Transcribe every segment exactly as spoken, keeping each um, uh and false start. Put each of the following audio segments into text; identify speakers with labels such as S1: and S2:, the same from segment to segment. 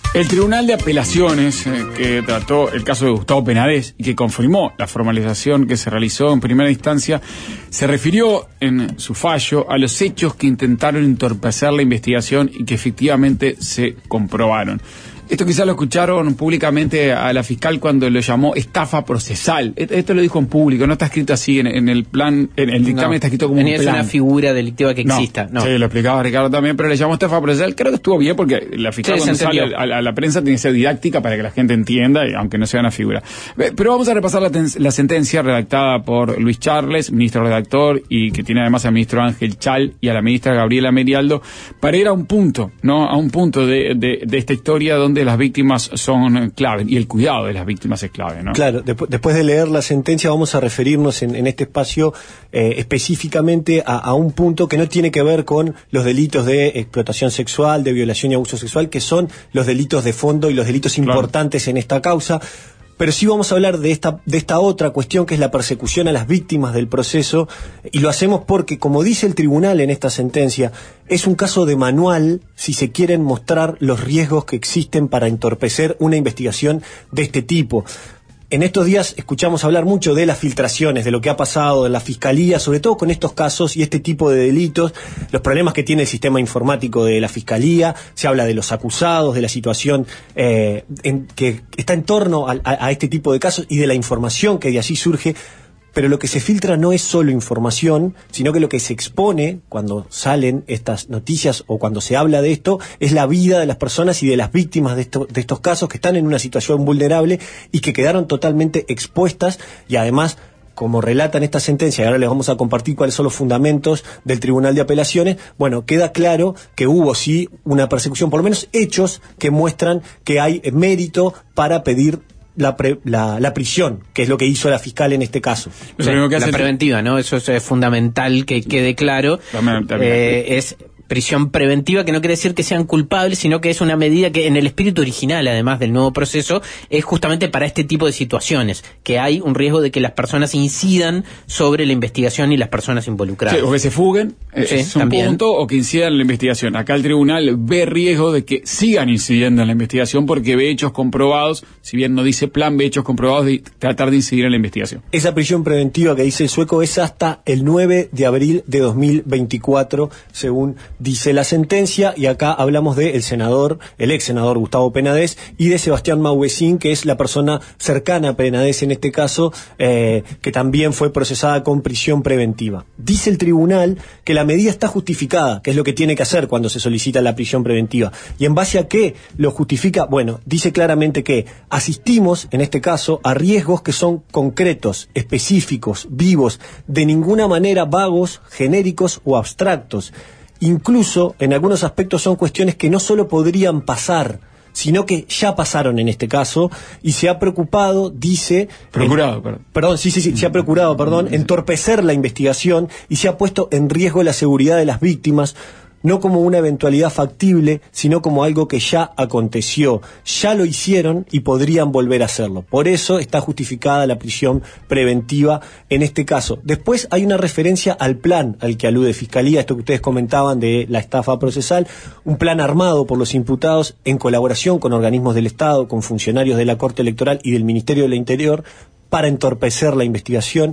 S1: El Tribunal de Apelaciones, eh, que trató el caso de Gustavo Penades y que confirmó la formalización que se realizó en primera instancia, se refirió en su fallo a los hechos que intentaron entorpecer la investigación y que efectivamente se comprobaron. Esto quizás lo escucharon públicamente a la fiscal cuando lo llamó estafa procesal. Esto lo dijo en público, no está escrito así en, en el plan, en el dictamen no, está escrito como un plan.
S2: Ni es una figura delictiva que exista.
S1: No,
S2: no.
S1: Sí, lo explicaba Ricardo también, pero le llamó estafa procesal. Creo que estuvo bien porque la fiscal sí, cuando sale a, a la prensa tiene que ser didáctica para que la gente entienda, aunque no sea una figura. Pero vamos a repasar la, la sentencia redactada por Luis Charles, ministro redactor, y que tiene además al ministro Ángel Chal y a la ministra Gabriela Merialdo, para ir a un punto, ¿no? A un punto de, de, de esta historia donde las víctimas son clave y el cuidado de las víctimas es clave, ¿no?
S3: Claro, después, después de leer la sentencia vamos a referirnos en, en este espacio eh, específicamente a, a un punto que no tiene que ver con los delitos de explotación sexual, de violación y abuso sexual, que son los delitos de fondo y los delitos claro. importantes en esta causa. Pero sí vamos a hablar de esta, de esta otra cuestión que es la persecución a las víctimas del proceso, y lo hacemos porque, como dice el tribunal en esta sentencia, es un caso de manual si se quieren mostrar los riesgos que existen para entorpecer una investigación de este tipo. En estos días escuchamos hablar mucho de las filtraciones, de lo que ha pasado en la Fiscalía, sobre todo con estos casos y este tipo de delitos, los problemas que tiene el sistema informático de la Fiscalía, se habla de los acusados, de la situación eh, en, que está en torno a, a, a este tipo de casos y de la información que de allí surge. Pero lo que se filtra no es solo información, sino que lo que se expone cuando salen estas noticias o cuando se habla de esto es la vida de las personas y de las víctimas de, esto, de estos casos que están en una situación vulnerable y que quedaron totalmente expuestas, y además, como relata en esta sentencia, y ahora les vamos a compartir cuáles son los fundamentos del Tribunal de Apelaciones, bueno, queda claro que hubo sí una persecución, por lo menos hechos que muestran que hay mérito para pedir La, pre, la, la prisión, que es lo que hizo la fiscal en este caso.
S2: O sea, la preventiva, ¿no? Eso es, es fundamental que quede claro. También, también. Eh, es prisión preventiva, que no quiere decir que sean culpables, sino que es una medida que en el espíritu original, además del nuevo proceso, es justamente para este tipo de situaciones, que hay un riesgo de que las personas incidan sobre la investigación y las personas involucradas.
S1: Sí, o que se fuguen, sí, es un también. punto, o que incidan en la investigación. Acá el tribunal ve riesgo de que sigan incidiendo en la investigación porque ve hechos comprobados, si bien no dice plan, ve hechos comprobados de tratar de incidir en la investigación.
S3: Esa prisión preventiva que dice el sueco es hasta el nueve de abril de dos mil veinticuatro, según dice la sentencia, y acá hablamos de el senador, el ex senador Gustavo Penades, y de Sebastián Mauguecín, que es la persona cercana a Penades en este caso, eh, que también fue procesada con prisión preventiva. Dice el tribunal que la medida está justificada, que es lo que tiene que hacer cuando se solicita la prisión preventiva. ¿Y en base a qué lo justifica? Bueno, dice claramente que asistimos, en este caso, a riesgos que son concretos, específicos, vivos, de ninguna manera vagos, genéricos o abstractos. Incluso, en algunos aspectos, son cuestiones que no solo podrían pasar, sino que ya pasaron en este caso, y se ha preocupado, dice...
S1: Procurado,
S3: en,
S1: perdón.
S3: Perdón, sí, sí, sí, se ha procurado, perdón, entorpecer la investigación, y se ha puesto en riesgo la seguridad de las víctimas, no como una eventualidad factible, sino como algo que ya aconteció. Ya lo hicieron y podrían volver a hacerlo. Por eso está justificada la prisión preventiva en este caso. Después hay una referencia al plan al que alude Fiscalía, esto que ustedes comentaban de la estafa procesal, un plan armado por los imputados en colaboración con organismos del Estado, con funcionarios de la Corte Electoral y del Ministerio del Interior, para entorpecer la investigación.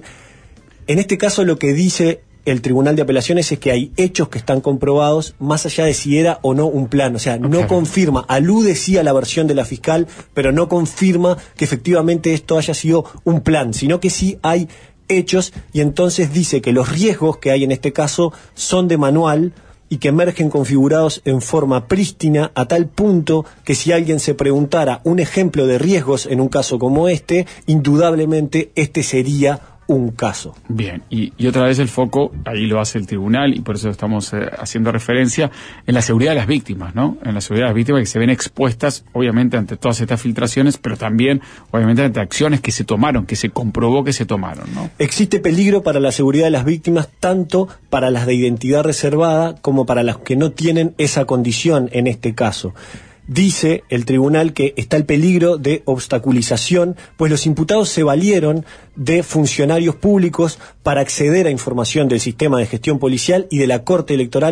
S3: En este caso lo que dice el Tribunal de Apelaciones es que hay hechos que están comprobados más allá de si era o no un plan. O sea, okay. no confirma, alude sí a la versión de la fiscal, pero no confirma que efectivamente esto haya sido un plan, sino que sí hay hechos, y entonces dice que los riesgos que hay en este caso son de manual y que emergen configurados en forma prístina, a tal punto que si alguien se preguntara un ejemplo de riesgos en un caso como este, indudablemente este sería un caso.
S1: Bien, y, y otra vez el foco, ahí lo hace el tribunal, y por eso estamos eh, haciendo referencia en la seguridad de las víctimas, ¿no? En la seguridad de las víctimas que se ven expuestas, obviamente, ante todas estas filtraciones, pero también, obviamente, ante acciones que se tomaron, que se comprobó que se tomaron, ¿no?
S3: Existe peligro para la seguridad de las víctimas, tanto para las de identidad reservada como para las que no tienen esa condición en este caso. Dice el tribunal que está el peligro de obstaculización, pues los imputados se valieron de funcionarios públicos para acceder a información del sistema de gestión policial y de la Corte Electoral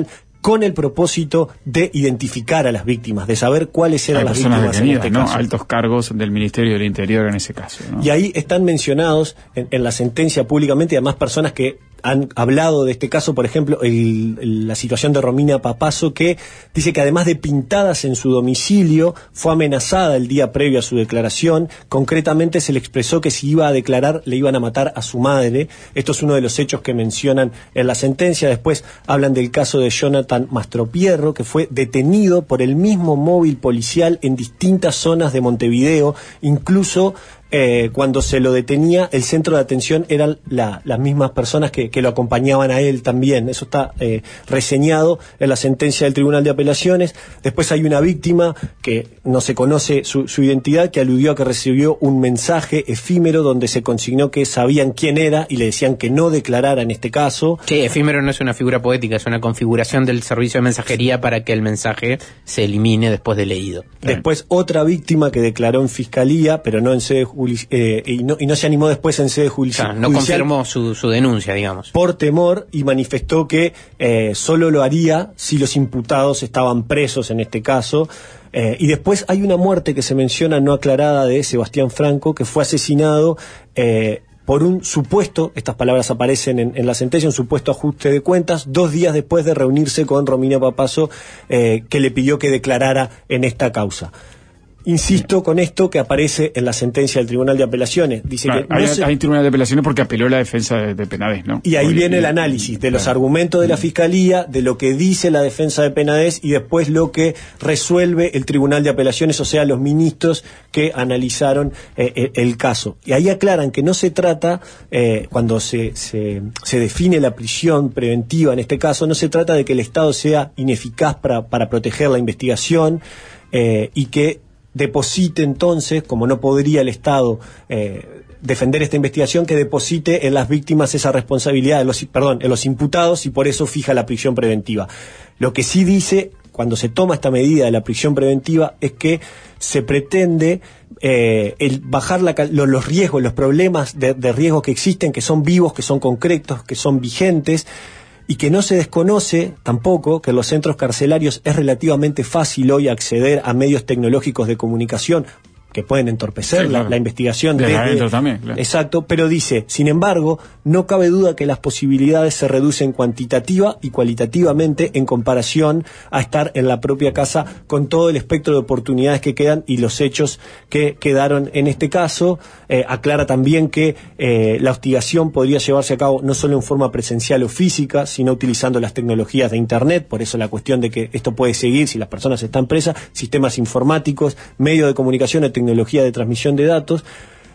S3: con el propósito de identificar a las víctimas, de saber cuáles eran
S1: Hay
S3: las
S1: víctimas
S3: víctimas
S1: detenidas,
S3: en este
S1: ¿no?
S3: caso.
S1: Altos cargos del Ministerio del Interior en ese caso, ¿no?
S3: Y ahí están mencionados en, en la sentencia públicamente, además personas que han hablado de este caso, por ejemplo, el, el, la situación de Romina Papazo, que dice que además de pintadas en su domicilio, fue amenazada el día previo a su declaración. Concretamente se le expresó que si iba a declarar le iban a matar a su madre. Esto es uno de los hechos que mencionan en la sentencia. Después hablan del caso de Jonathan Mastropierro, que fue detenido por el mismo móvil policial en distintas zonas de Montevideo, incluso Eh, cuando se lo detenía, el centro de atención eran la, las mismas personas que, que lo acompañaban a él también. Eso está eh, reseñado en la sentencia del Tribunal de Apelaciones. Después hay una víctima que no se conoce su, su identidad, que aludió a que recibió un mensaje efímero donde se consignó que sabían quién era y le decían que no declarara en este caso.
S2: Sí, efímero no es una figura poética, es una configuración del servicio de mensajería para que el mensaje se elimine después de leído.
S3: Después otra víctima que declaró en fiscalía, pero no en sede Eh, y, no, y no se animó después en sede judici-
S2: o sea, no
S3: judicial.
S2: confirmó su, su denuncia, digamos.
S3: Por temor, y manifestó que eh, solo lo haría si los imputados estaban presos en este caso. Eh, y después hay una muerte que se menciona no aclarada de Sebastián Franco, que fue asesinado eh, por un supuesto, estas palabras aparecen en, en la sentencia, un supuesto ajuste de cuentas, dos días después de reunirse con Romina Papazo, eh, que le pidió que declarara en esta causa. Insisto con esto que aparece en la sentencia del Tribunal de Apelaciones. Dice
S1: claro,
S3: que no
S1: hay,
S3: se...
S1: hay Tribunal de Apelaciones porque apeló la defensa de, de Penades, ¿no?
S3: Y ahí
S1: Porque,
S3: viene
S1: y,
S3: el análisis de los
S1: claro.
S3: argumentos de la Fiscalía, de lo que dice la defensa de Penades y después lo que resuelve el Tribunal de Apelaciones, o sea, los ministros que analizaron eh, el caso. Y ahí aclaran que no se trata, eh, cuando se, se, se define la prisión preventiva en este caso, no se trata de que el Estado sea ineficaz para, para proteger la investigación eh, y que deposite entonces, como no podría el Estado eh, defender esta investigación, que deposite en las víctimas esa responsabilidad, de los, perdón, en los imputados, y por eso fija la prisión preventiva. Lo que sí dice, cuando se toma esta medida de la prisión preventiva, es que se pretende eh, el bajar la, los, los riesgos, los problemas de, de riesgo que existen, que son vivos, que son concretos, que son vigentes, y que no se desconoce tampoco que en los centros carcelarios es relativamente fácil hoy acceder a medios tecnológicos de comunicación que pueden entorpecer sí, claro. la, la investigación.
S1: Desde
S3: desde,
S1: adentro también. Claro.
S3: Exacto, pero dice, sin embargo, no cabe duda que las posibilidades se reducen cuantitativa y cualitativamente en comparación a estar en la propia casa con todo el espectro de oportunidades que quedan y los hechos que quedaron en este caso. Eh, aclara también que eh, la hostigación podría llevarse a cabo no solo en forma presencial o física, sino utilizando las tecnologías de Internet, por eso la cuestión de que esto puede seguir si las personas están presas, sistemas informáticos, medios de comunicación o tecnología tecnología de transmisión de datos.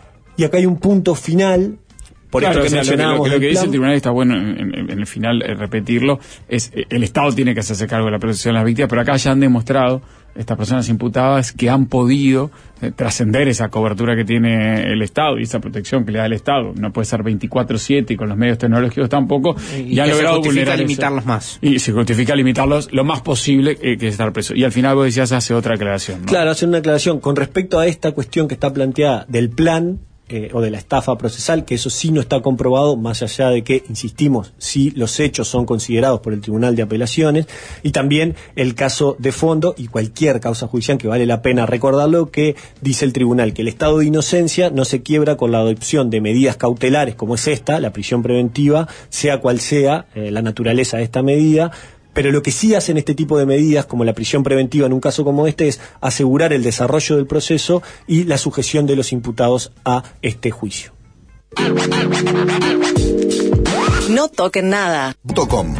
S3: Y acá hay un punto final, por
S1: claro,
S3: esto que
S1: o sea,
S3: mencionábamos.
S1: Lo que, lo que, lo que dice
S3: plan.
S1: el tribunal, está bueno en, en, en el final eh, repetirlo, es eh, el Estado tiene que hacerse cargo de la protección de las víctimas, pero acá ya han demostrado estas personas imputadas que han podido eh, trascender esa cobertura que tiene el Estado y esa protección que le da el Estado. No puede ser veinticuatro siete y con los medios tecnológicos tampoco.
S2: Y,
S1: y han
S2: que
S1: logrado
S2: se justifica
S1: vulnerar
S2: limitarlos
S1: eso.
S2: más.
S1: Y se justifica limitarlos lo más posible eh, que es estar preso. Y al final vos decías, hace otra aclaración, ¿no?
S3: Claro, hacer una aclaración con respecto a esta cuestión que está planteada del plan Eh, o de la estafa procesal, que eso sí no está comprobado, más allá de que, insistimos, sí los hechos son considerados por el Tribunal de Apelaciones, y también el caso de fondo y cualquier causa judicial, que vale la pena recordarlo, que dice el Tribunal que el estado de inocencia no se quiebra con la adopción de medidas cautelares como es esta, la prisión preventiva, sea cual sea eh, la naturaleza de esta medida. Pero lo que sí hacen este tipo de medidas, como la prisión preventiva en un caso como este, es asegurar el desarrollo del proceso y la sujeción de los imputados a este juicio.
S4: No toquen nada.
S5: .com.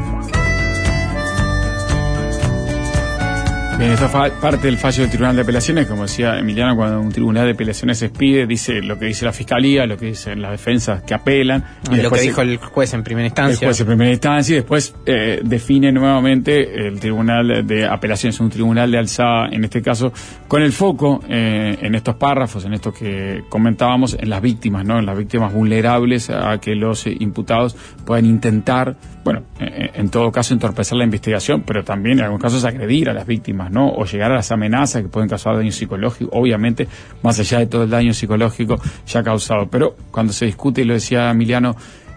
S1: Bien, esta fa- parte del fallo del Tribunal de Apelaciones, como decía Emiliano, cuando un Tribunal de Apelaciones se expide, dice lo que dice la Fiscalía, lo que dicen las defensas que apelan.
S2: Y lo que dijo el juez en primera instancia.
S1: El juez en primera instancia y después eh, define nuevamente el Tribunal de Apelaciones, un tribunal de alzada, en este caso, con el foco eh, en estos párrafos, en esto que comentábamos, en las víctimas, ¿no? En las víctimas vulnerables a que los eh, imputados puedan intentar, bueno, eh, en todo caso entorpecer la investigación, pero también en algunos casos agredir a las víctimas, ¿no? O llegar a las amenazas que pueden causar daño psicológico, obviamente, más allá de todo el daño psicológico ya causado. Pero cuando se discute, y lo decía Emiliano,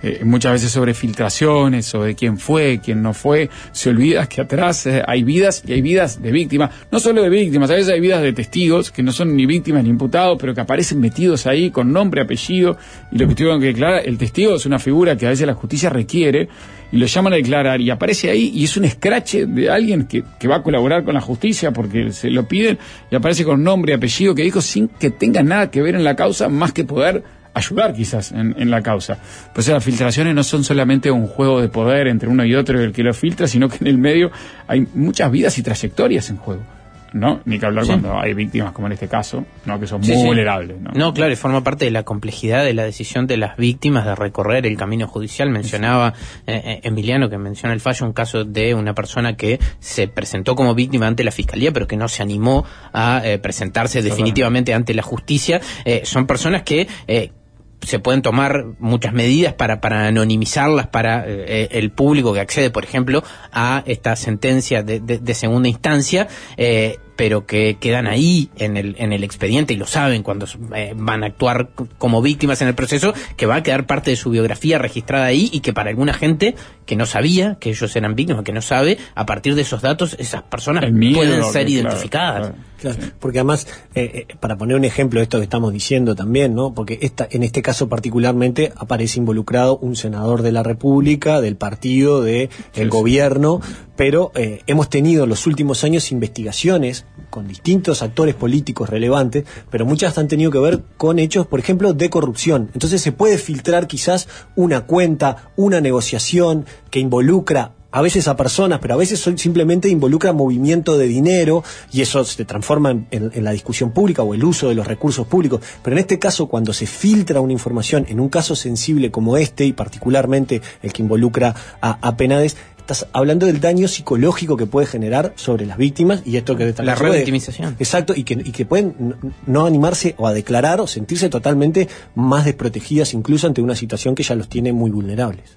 S1: eh, muchas veces sobre filtraciones, sobre quién fue, quién no fue, se olvida que atrás eh, hay vidas y hay vidas de víctimas, no solo de víctimas, a veces hay vidas de testigos que no son ni víctimas ni imputados, pero que aparecen metidos ahí con nombre, apellido, y lo que tuvieron que declarar, el testigo es una figura que a veces la justicia requiere, y lo llaman a declarar, y aparece ahí, y es un escrache de alguien que, que va a colaborar con la justicia porque se lo piden, y aparece con nombre y apellido que dijo sin que tenga nada que ver en la causa, más que poder ayudar quizás en, en la causa. Pues las filtraciones no son solamente un juego de poder entre uno y otro el que lo filtra, sino que en el medio hay muchas vidas y trayectorias en juego, ¿no? Ni que hablar sí. cuando hay víctimas como en este caso, ¿no? Que son muy sí, sí. vulnerables, ¿no?
S2: No, claro, y forma parte de la complejidad de la decisión de las víctimas de recorrer el camino judicial. Mencionaba eh, Emiliano, que menciona el fallo, un caso de una persona que se presentó como víctima ante la fiscalía, pero que no se animó a eh, presentarse Totalmente. definitivamente ante la justicia. Eh, son personas que eh, se pueden tomar muchas medidas para, para anonimizarlas para eh, el público que accede, por ejemplo, a esta sentencia de, de, de segunda instancia, eh, pero que quedan ahí en el en el expediente y lo saben cuando eh, van a actuar como víctimas en el proceso, que va a quedar parte de su biografía registrada ahí, y que para alguna gente que no sabía que ellos eran víctimas, que no sabe, a partir de esos datos esas personas miedo, pueden ser que, identificadas.
S3: Claro, claro. Claro, porque además, eh, eh, para poner un ejemplo de esto que estamos diciendo también, ¿no? Porque esta, en este caso particularmente aparece involucrado un senador de la República, del partido, del de sí, gobierno, sí. pero eh, hemos tenido en los últimos años investigaciones con distintos actores políticos relevantes, pero muchas han tenido que ver con hechos, por ejemplo, de corrupción. Entonces se puede filtrar quizás una cuenta, una negociación que involucra a veces a personas, pero a veces simplemente involucra movimiento de dinero, y eso se transforma en, en, en la discusión pública o el uso de los recursos públicos. Pero en este caso, cuando se filtra una información en un caso sensible como este, y particularmente el que involucra a, a Penades, estás hablando del daño psicológico que puede generar sobre las víctimas, y esto que
S2: la revictimización.
S3: Exacto, y que, y que pueden no animarse o a declarar o sentirse totalmente más desprotegidas, incluso ante una situación que ya los tiene muy vulnerables.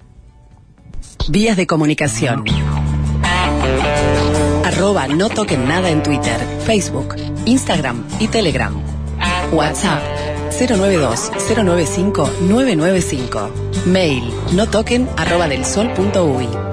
S4: Vías de comunicación. Arroba no toquen nada en Twitter, Facebook, Instagram y Telegram. WhatsApp cero nueve dos cero nueve cinco nueve nueve cinco. Mail no toquen arroba del sol punto uy.